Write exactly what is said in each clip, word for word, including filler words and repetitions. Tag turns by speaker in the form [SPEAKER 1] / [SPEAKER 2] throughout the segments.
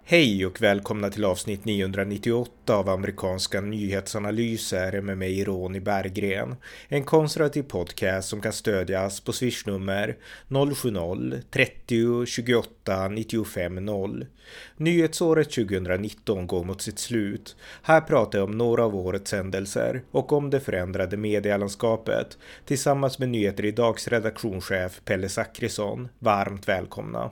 [SPEAKER 1] Hej och välkomna till avsnitt niohundranittioåtta av amerikanska nyhetsanalyser med mig Ronny Berggren. En konservativ podcast som kan stödjas på swishnummer noll sju noll trettio tjugoåtta nittiofem noll. Nyhetsåret tjugonitton går mot sitt slut. Här pratar jag om några av årets händelser och om det förändrade medielandskapet tillsammans med Nyheter Idags redaktionschef Pelle Zackrisson. Varmt välkomna!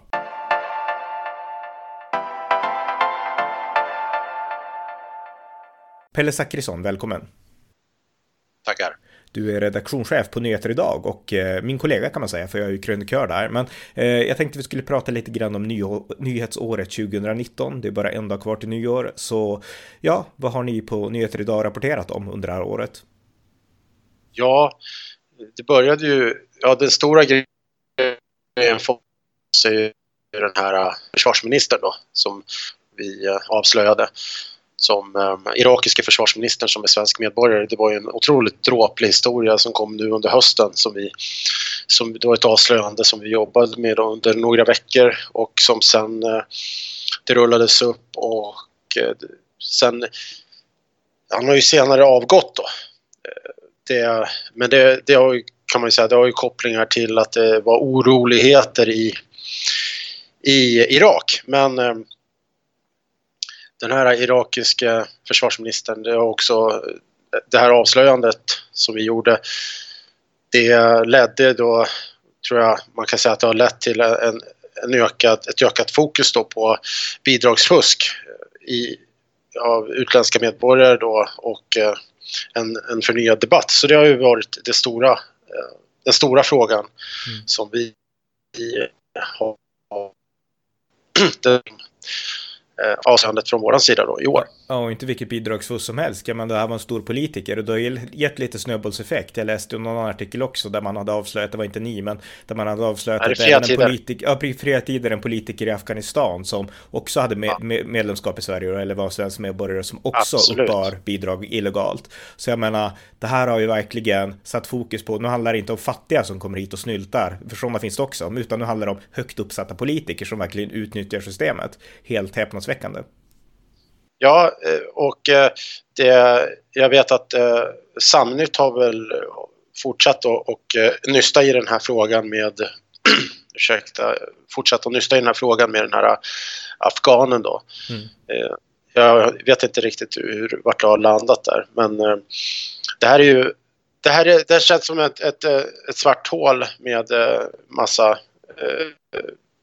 [SPEAKER 1] Pelle Zackrisson, välkommen.
[SPEAKER 2] Tackar.
[SPEAKER 1] Du är redaktionschef på Nyheter Idag och eh, min kollega kan man säga, för jag är ju krönikör där. Men eh, jag tänkte vi skulle prata lite grann om ny- nyhetsåret tjugonitton. Det är bara en dag kvar till nyår. Så ja, vad har ni på Nyheter Idag rapporterat om under det här året?
[SPEAKER 2] Ja, det började ju... Ja, den stora grejen för oss är ju den här försvarsministern då, som vi eh, avslöjade. Som eh, irakiska försvarsministern som är svensk medborgare. Det var ju en otroligt dråplig historia som kom nu under hösten. Som vi, som, det var ett avslöjande som vi jobbade med under några veckor. Och som sen eh, det rullades upp. Och eh, sen... Han har ju senare avgått då. Eh, det, men det, det har ju, kan man ju säga, det har ju kopplingar till att det var oroligheter i, i Irak. Men... Eh, Den här irakiska försvarsministern, det har också det här avslöjandet som vi gjorde, det ledde då, tror jag man kan säga att det har lett till en, en ökad, ett ökat fokus då på bidragsfusk i, av utländska medborgare då, och en, en förnyad debatt. Så det har ju varit det stora, den stora frågan mm. som vi har avslöjandet från våran sida då i år.
[SPEAKER 1] Ja, och inte vilket bidragsfusk som helst. Men det här var en stor politiker och det har gett lite snöbollseffekt. Jag läste någon annan artikel också där man hade avslöjat, det var inte ni, men där man hade avslöjat
[SPEAKER 2] att
[SPEAKER 1] det en politiker, ja, fria tider, en politiker i Afghanistan som också hade med, med, medlemskap i Sverige eller var svensk medborgare som också Absolut. uppbar bidrag illegalt. Så jag menar, det här har ju verkligen satt fokus på, nu handlar det inte om fattiga som kommer hit och snyltar, för sådana finns det också, utan nu handlar det om högt uppsatta politiker som verkligen utnyttjar systemet. Helt häpnadsväckande.
[SPEAKER 2] Ja, och det, jag vet att eh, Samnytt har väl fortsatt och, och nysta i den här frågan med ursäkta, fortsatt att nysta i den här frågan med den här afghanen då. Mm. Eh, jag vet inte riktigt hur, vart det har landat där, men eh, det här är ju det här, är, det här känns som ett, ett, ett svart hål med eh, massa eh,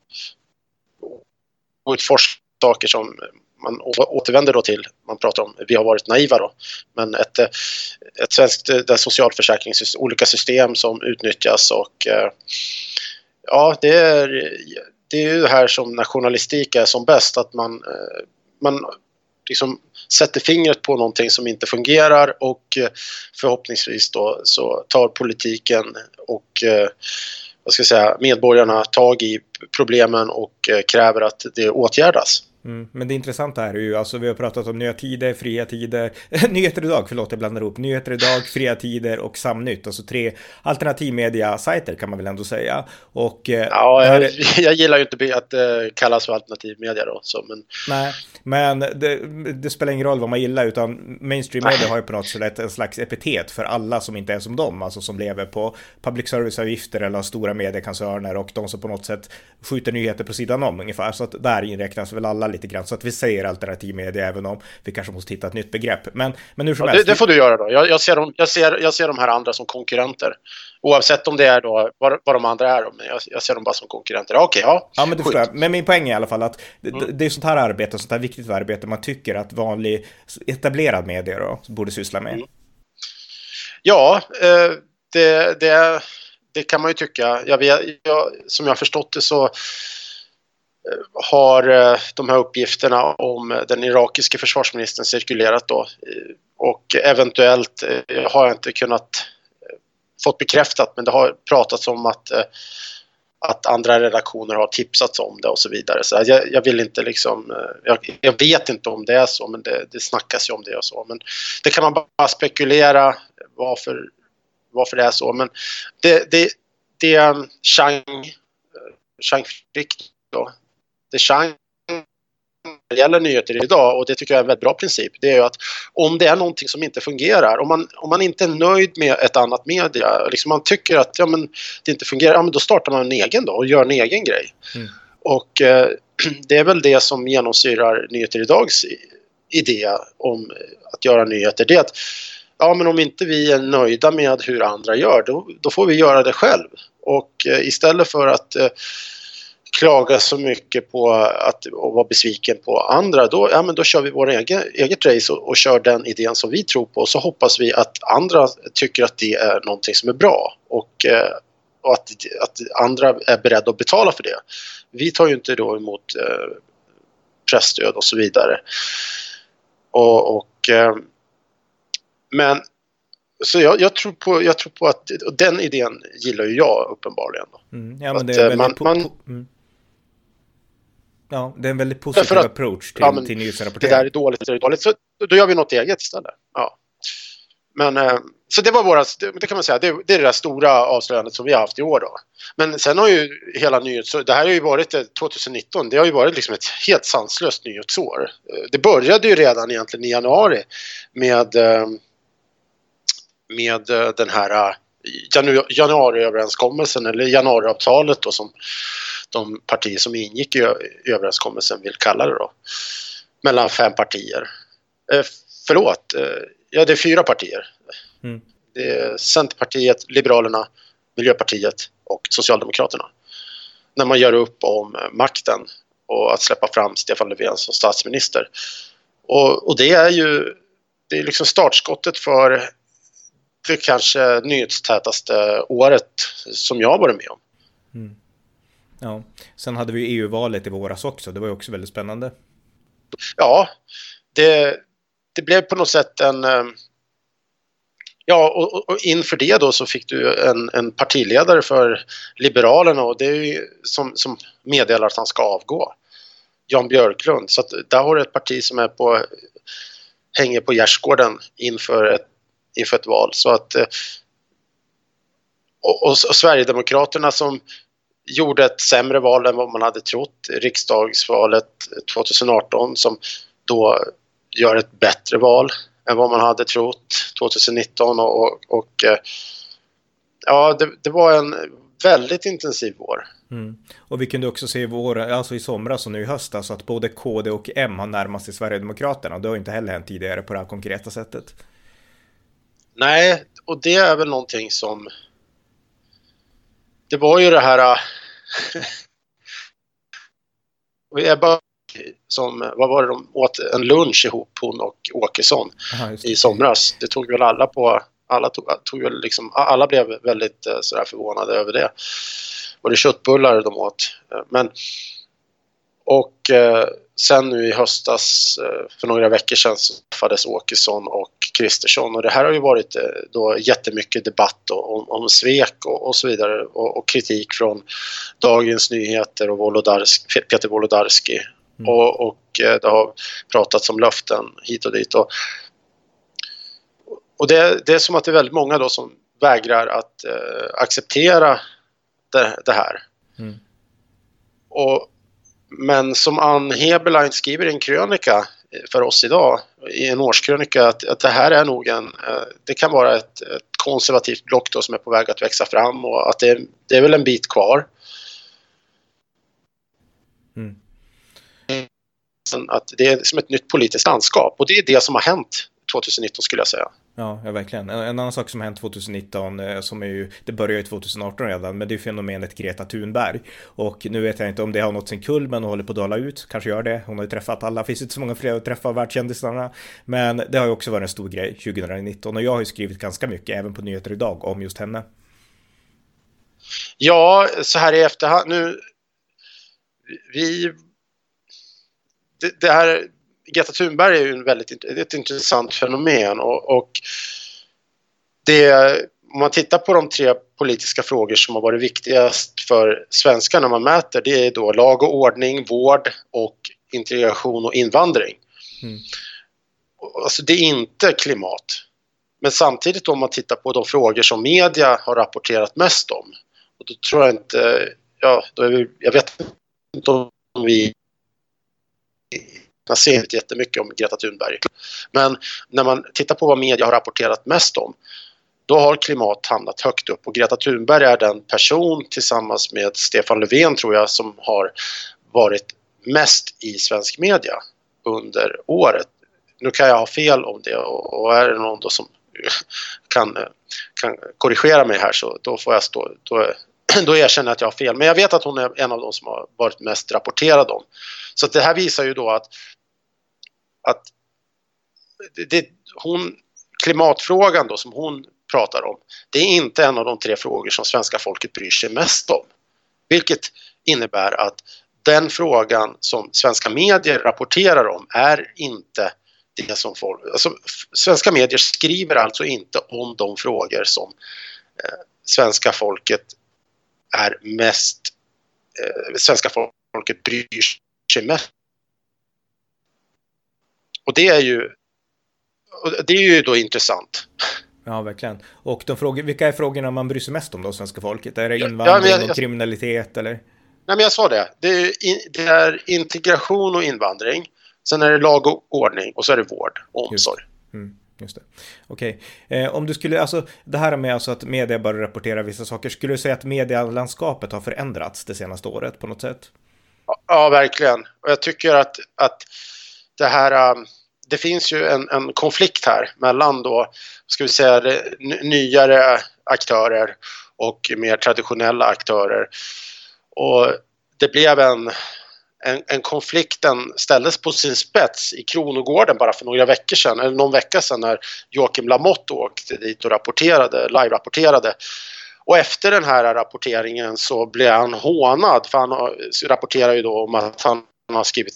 [SPEAKER 2] outforskade saker som man återvänder då till, man pratar om, vi har varit naiva då, men ett, ett svenskt socialförsäkringssystem, olika system som utnyttjas och ja, det är, det är ju det här som när journalistik är som bäst, att man, man liksom sätter fingret på någonting som inte fungerar och förhoppningsvis då så tar politiken och vad ska jag säga, medborgarna tag i problemen och kräver att det åtgärdas.
[SPEAKER 1] Mm, men det intressanta här är ju, alltså vi har pratat om nya tider, fria tider, Nyheter Idag, förlåt jag blandar ihop, Nyheter Idag, fria tider och Samnytt, alltså tre alternativmedia-sajter kan man väl ändå säga. Och,
[SPEAKER 2] ja, jag, är... jag gillar ju inte att det kallas för alternativmedia då. Så, men...
[SPEAKER 1] Nej, men det, det spelar ingen roll vad man gillar, utan mainstream media har ju på något sätt en slags epitet för alla som inte är som dem, alltså som lever på public service-avgifter eller stora mediekoncerner och de som på något sätt skjuter nyheter på sidan om ungefär, så att där inräknas väl alla lite grann, så att vi säger alternativmedia även om vi kanske måste hitta ett nytt begrepp. Men, men hur som
[SPEAKER 2] ja,
[SPEAKER 1] helst...
[SPEAKER 2] det, det får du göra då. Jag, jag, ser dem, jag, ser, jag ser de här andra som konkurrenter. Oavsett om det är då, vad, vad de andra är. Men jag, jag ser dem bara som konkurrenter. Okej, okay, ja.
[SPEAKER 1] Ja, men det förstår jag. Men min poäng är i alla fall att det, mm. det är sånt här arbete, sånt här viktigt arbete man tycker att vanlig etablerad media då borde syssla med. Mm.
[SPEAKER 2] Ja, det, det, det kan man ju tycka. Jag vet, jag, som jag har förstått det så har de här uppgifterna om den irakiska försvarsministern cirkulerat då, och eventuellt har jag inte kunnat fått bekräftat, men det har pratats om att, att andra redaktioner har tipsats om det och så vidare. Så jag, jag vill inte liksom, jag, jag vet inte om det är så, men det, det snackas ju om det och så. Men det kan man bara spekulera varför, varför det är så. Men det, det, det är Chang, Chang Frick då. Det Chang det gäller nyheter idag, och det tycker jag är en väldigt bra princip, det är ju att om det är någonting som inte fungerar, om man, om man inte är nöjd med ett annat media, liksom man tycker att ja, men det inte fungerar, ja, men då startar man en egen då och gör en egen grej. Mm. Och eh, det är väl det som genomsyrar Nyheter idags idé om att göra nyheter, det är att ja, men om inte vi är nöjda med hur andra gör, då, då får vi göra det själv. Och eh, istället för att eh, klaga så mycket på att och vara besviken på andra, då, ja, men då kör vi vår egen, eget race och, och kör den idén som vi tror på, och så hoppas vi att andra tycker att det är någonting som är bra, och, eh, och att, att andra är beredda att betala för det. Vi tar ju inte då emot eh, pressstöd och så vidare. Och, och eh, men så jag, jag, tror på, jag tror på att och den idén gillar ju jag uppenbarligen.
[SPEAKER 1] Mm, ja, men det är
[SPEAKER 2] man,
[SPEAKER 1] po-
[SPEAKER 2] man,
[SPEAKER 1] po- mm. Ja, det är en väldigt positiv
[SPEAKER 2] att,
[SPEAKER 1] approach till,
[SPEAKER 2] ja, men
[SPEAKER 1] till nyhetsrapportering.
[SPEAKER 2] Det där är dåligt, det där är dåligt. Så då gör vi något eget istället. Ja. Men, eh, så det var våra, det kan man säga, det, det är det där stora avslöjandet som vi har haft i år då. Men sen har ju hela nyhets, det här har ju varit tjugonitton, det har ju varit liksom ett helt sanslöst nyhetsår. Det började ju redan egentligen i januari med med den här januariöverenskommelsen, eller januariavtalet då, som de partier som ingick i överenskommelsen vill kalla det då, mellan fem partier. Eh, förlåt, eh, ja, det är fyra partier. Mm. Det är Centerpartiet, Liberalerna, Miljöpartiet och Socialdemokraterna. När man gör upp om makten och att släppa fram Stefan Löfven som statsminister. Och, och det är ju det är liksom startskottet för det kanske nyhetstätaste året som jag har varit med om.
[SPEAKER 1] Mm. Ja, sen hade vi E U-valet i våras också. Det var ju också väldigt spännande.
[SPEAKER 2] Ja, det, det blev på något sätt en... Ja, och, och inför det då så fick du en, en partiledare för Liberalerna, och det är ju som, som meddelar att han ska avgå. Jan Björklund. Så att där har du ett parti som är på, hänger på gärdsgården inför ett, inför ett val. Så att, och, och, och Sverigedemokraterna som gjorde ett sämre val än vad man hade trott. Riksdagsvalet tjugoarton som då gör ett bättre val än vad man hade trott tjugonitton, och, och, och ja, det, det var en väldigt intensiv vår.
[SPEAKER 1] Mm. Och vi kunde också se i vår, alltså i somras och nu i höst, alltså att både K D och M har närmat sig Sverigedemokraterna. Det har inte heller hänt tidigare på det här konkreta sättet.
[SPEAKER 2] Nej, och det är väl någonting som det var ju det här jag bara som, vad var det, de åt en lunch ihop, hon och Åkesson. Aha, i somras. Det tog väl alla på, alla tog, tog väl liksom, alla blev väldigt sådär förvånade över det. Och det köttbullar de åt. Men och eh, sen nu i höstas eh, för några veckor sedan så träffades Åkesson och Kristersson, och det här har ju varit eh, då jättemycket debatt då, om, om svek och, och så vidare, och, och kritik från Dagens Nyheter och Wolodarski, Peter Wolodarski. Mm. Och, och det har pratats om löften hit och dit. Och, och det, det är som att det är väldigt många då som vägrar att eh, acceptera det, det här. Mm. Och, men som Ann Heberlein skriver i en krönika för oss idag, i en årskrönika, att, att det här är nog en, eh, det kan vara ett, ett konservativt block då som är på väg att växa fram, och att det, det är väl en bit kvar. Mm. Att det är som ett nytt politiskt landskap, och det är det som har hänt tjugonitton skulle jag säga.
[SPEAKER 1] Ja, ja verkligen. En, en annan sak som har hänt tjugonitton, eh, som är ju, det började ju tjugoarton redan, men det är fenomenet Greta Thunberg. Och nu vet jag inte om det har nått sin kull, men hon håller på att dala ut. Kanske gör det. Hon har ju träffat alla. Det finns inte så många fler att träffa av världskändisarna. Men det har ju också varit en stor grej tjugonitton. Och jag har ju skrivit ganska mycket, även på Nyheter idag, om just henne.
[SPEAKER 2] Ja, så här i efterhand nu... Vi... Det, det här... Greta Thunberg är ju en väldigt ett intressant fenomen, och, och det, om man tittar på de tre politiska frågor som har varit viktigast för svenskar när man mäter, det är då lag och ordning, vård och integration och invandring. Mm. Alltså det är inte klimat. Men samtidigt om man tittar på de frågor som media har rapporterat mest om, och då tror jag inte, ja, då är vi, jag vet inte om vi Jag ser inte jättemycket om Greta Thunberg. Men när man tittar på vad media har rapporterat mest om, då har klimat hamnat högt upp. Och Greta Thunberg är den person tillsammans med Stefan Löfven, tror jag, som har varit mest i svensk media under året. Nu kan jag ha fel om det, och är det någon då som kan, kan korrigera mig här, så då får jag stå, då, då erkänner jag att jag har fel. Men jag vet att hon är en av de som har varit mest rapporterad om. Så att det här visar ju då att, att det, det, hon, klimatfrågan då som hon pratar om, det är inte en av de tre frågor som svenska folket bryr sig mest om. Vilket innebär att den frågan som svenska medier rapporterar om är inte det som folk... Alltså, svenska medier skriver alltså inte om de frågor som eh, svenska folket är mest... Eh, svenska folket bryr sig mest. Och det är ju... Och det är ju då intressant.
[SPEAKER 1] Ja, verkligen. Och de frågor, vilka är frågorna man bryr sig mest om då, svenska folket? Är det invandring
[SPEAKER 2] ja, jag, jag,
[SPEAKER 1] och kriminalitet eller?
[SPEAKER 2] Nej, men jag sa det. Det är, in, det är integration och invandring. Sen är det lag och ordning och så är det vård och omsorg.
[SPEAKER 1] Just, mm, just det. Okej. Eh, om du skulle, alltså det här med alltså att media bara rapporterar vissa saker, skulle du säga att medielandskapet har förändrats det senaste året på något sätt?
[SPEAKER 2] Ja, ja verkligen. Och jag tycker att, att det här... Um, det finns ju en, en konflikt här mellan då, ska vi säga, n- nyare aktörer och mer traditionella aktörer. Och det blev en, en, en konflikten ställdes på sin spets i Kronogården bara för några veckor sedan, eller någon vecka sedan, när Joakim Lamotte åkte dit och rapporterade, live-rapporterade. Och efter den här rapporteringen så blev han hånad, för han rapporterar ju då om att han har skrivit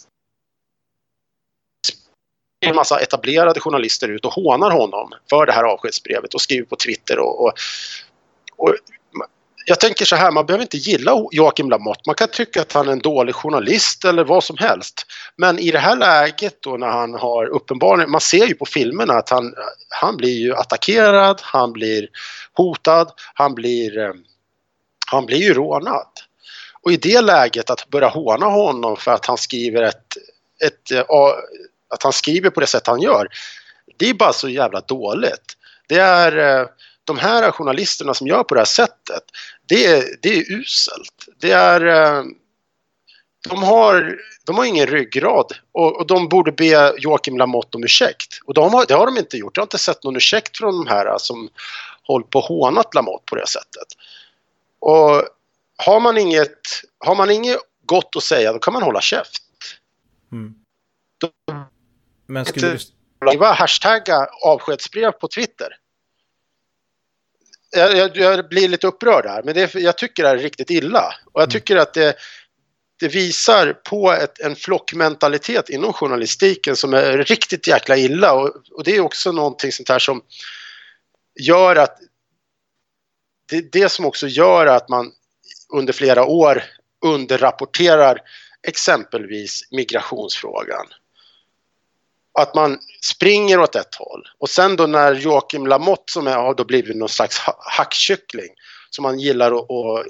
[SPEAKER 2] en massa etablerade journalister ut och hånar honom för det här avskedsbrevet och skriver på Twitter och, och, och jag tänker så här, man behöver inte gilla Joakim Lamotte, man kan tycka att han är en dålig journalist eller vad som helst, men i det här läget då, när han har uppenbarligen, man ser ju på filmerna att han, han blir ju attackerad, han blir hotad, han blir han blir ju rånad, och i det läget att börja håna honom för att han skriver ett, ett att han skriver på det sätt han gör, det är bara så jävla dåligt. Det är de här journalisterna som gör på det här sättet, det är, det är uselt. Det är, de har, de har ingen ryggrad, och, och de borde be Joakim Lamotte om ursäkt. Och de har, det har de inte gjort. Jag har inte sett någon ursäkt från de här som håller på hånat Lamotte på det sättet. Och har man inget, har man inget gott att säga, då kan man hålla käft.
[SPEAKER 1] Mm.
[SPEAKER 2] Då,
[SPEAKER 1] Men skulle du...
[SPEAKER 2] Det var hashtagga avskedsbrev på Twitter. Jag, jag, jag blir lite upprörd här, men det, jag tycker det är riktigt illa. Och jag tycker att det, det visar på ett, en flockmentalitet inom journalistiken som är riktigt jäkla illa. Och, och det är också någonting sånt här som gör att det är det som också gör att man under flera år underrapporterar exempelvis migrationsfrågan. Att man springer åt ett håll. Och sen då när Joakim Lamotte, som är, har då blivit någon slags hackkyckling som man gillar att, att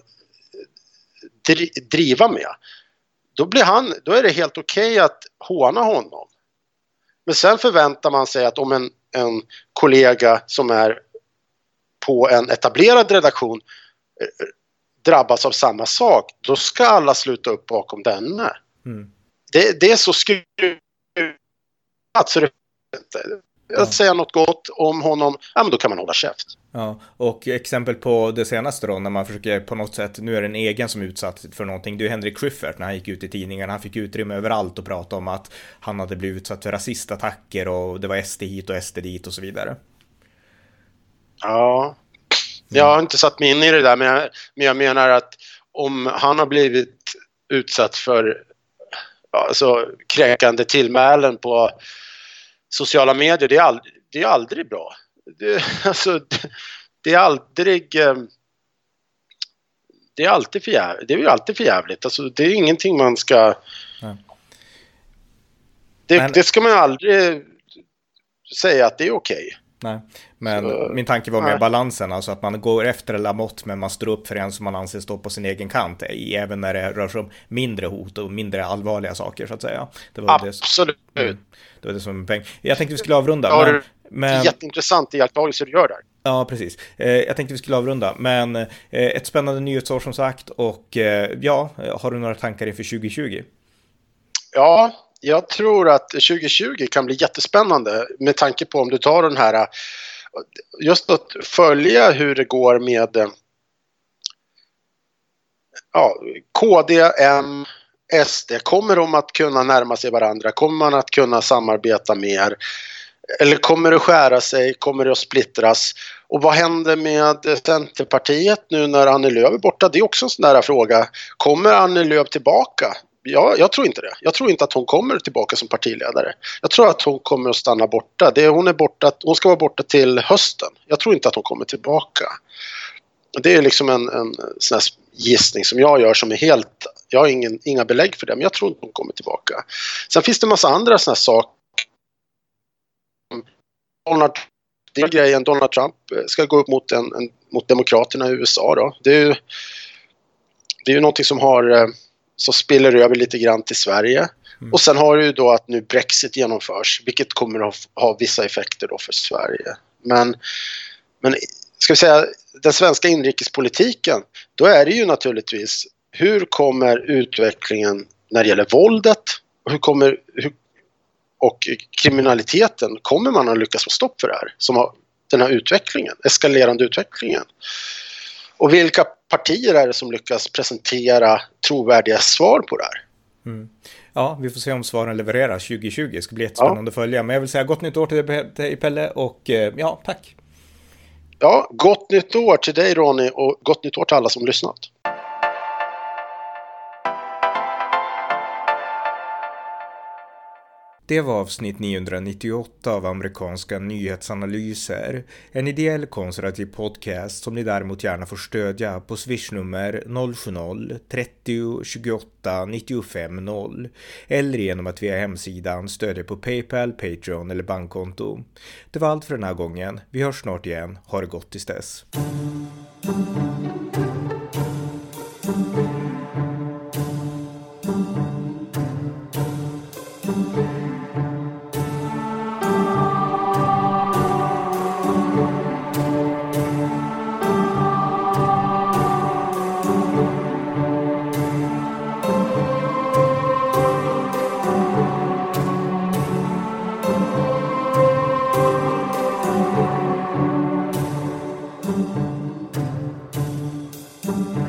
[SPEAKER 2] driva med, då, blir han, då är det helt okej okay att håna honom. Men sen förväntar man sig att om en, en kollega som är på en etablerad redaktion drabbas av samma sak, då ska alla sluta upp bakom denne. Mm. Det, det är så skruvat. Så det, att ja. säga något gott om honom, ja, men då kan man hålla käft.
[SPEAKER 1] Ja, och exempel på det senaste då, när man försöker på något sätt, nu är det en egen som är utsatt för någonting, det är Henrik Schyffert när han gick ut i tidningen, han fick utrymme överallt och prata om att han hade blivit utsatt för rasistattacker och det var S D hit och S D dit och så vidare.
[SPEAKER 2] Ja, jag har inte satt mig in i det där, men jag, men jag menar att om han har blivit utsatt för alltså, kräkande tillmälen på sociala medier, det är aldrig, det är aldrig bra. Det, alltså, det, det är aldrig det är alltid för jävligt. Det är ju alltid för jävligt. Alltså, det är ingenting man ska ja. det, Men... det ska man aldrig säga att det är okej.
[SPEAKER 1] Nej, men
[SPEAKER 2] så,
[SPEAKER 1] min tanke var med
[SPEAKER 2] nej.
[SPEAKER 1] balansen, alltså att man går efter Lamotte men man står upp för en som man anser stå på sin egen kant, även när det rör sig om mindre hot och mindre allvarliga saker så att säga. Det var
[SPEAKER 2] Absolut.
[SPEAKER 1] Det, mm, det var det som en peng. Jag tänkte vi skulle avrunda.
[SPEAKER 2] Ja,
[SPEAKER 1] men,
[SPEAKER 2] det är
[SPEAKER 1] men,
[SPEAKER 2] jätteintressant iakttagelse du gör där.
[SPEAKER 1] Ja, precis. Eh, jag tänkte vi skulle avrunda, men eh, ett spännande nyhetsår som sagt och eh, ja, har du några tankar inför tjugo tjugo?
[SPEAKER 2] Ja, jag tror att tjugo tjugo kan bli jättespännande med tanke på om du tar den här, just att följa hur det går med ja, K D, M, S D. Kommer de att kunna närma sig varandra? Kommer man att kunna samarbeta mer? Eller kommer det skära sig? Kommer det att splittras? Och vad händer med Centerpartiet nu när Annie Lööf är borta? Det är också en sån där fråga. Kommer Annie Lööf tillbaka? Ja, jag tror inte det. Jag tror inte att hon kommer tillbaka som partiledare. Jag tror att hon kommer att stanna borta. Det, hon, är borta hon ska vara borta till hösten. Jag tror inte att hon kommer tillbaka. Det är liksom en, en sån här gissning som jag gör som är helt... Jag har ingen, inga belägg för det, men jag tror inte hon kommer tillbaka. Sen finns det en massa andra såna här saker. Donald, det är grejen, Donald Trump ska gå upp mot, en, en, mot demokraterna i U S A. Då. Det är ju, det är ju någonting som har... så spiller över lite grann till Sverige. Mm. Och sen har du ju då att nu Brexit genomförs, vilket kommer att ha vissa effekter då för Sverige. Men, men ska vi säga, den svenska inrikespolitiken, då är det ju naturligtvis, hur kommer utvecklingen när det gäller våldet, hur kommer, hur, och kriminaliteten, kommer man att lyckas få stopp för det här, som har den här utvecklingen, eskalerande utvecklingen? Och vilka partier är det som lyckas presentera trovärdiga svar på det här?
[SPEAKER 1] Mm. Ja, vi får se om svaren levererar tjugo tjugo. Det ska bli jättespännande ja. att följa. Men jag vill säga gott nytt år till dig, Pelle, och ja, tack.
[SPEAKER 2] Ja, gott nytt år till dig, Ronny, och gott nytt år till alla som lyssnat.
[SPEAKER 1] Det var avsnitt niohundranittioåtta av amerikanska nyhetsanalyser, en ideell konservativ podcast som ni däremot gärna får stödja på swishnummer noll sju noll trettio tjugoåtta nittiofem noll eller genom att via hemsidan stödja på PayPal, Patreon eller bankkonto. Det var allt för den här gången. Vi hörs snart igen. Ha det gott tills dess. Thank you.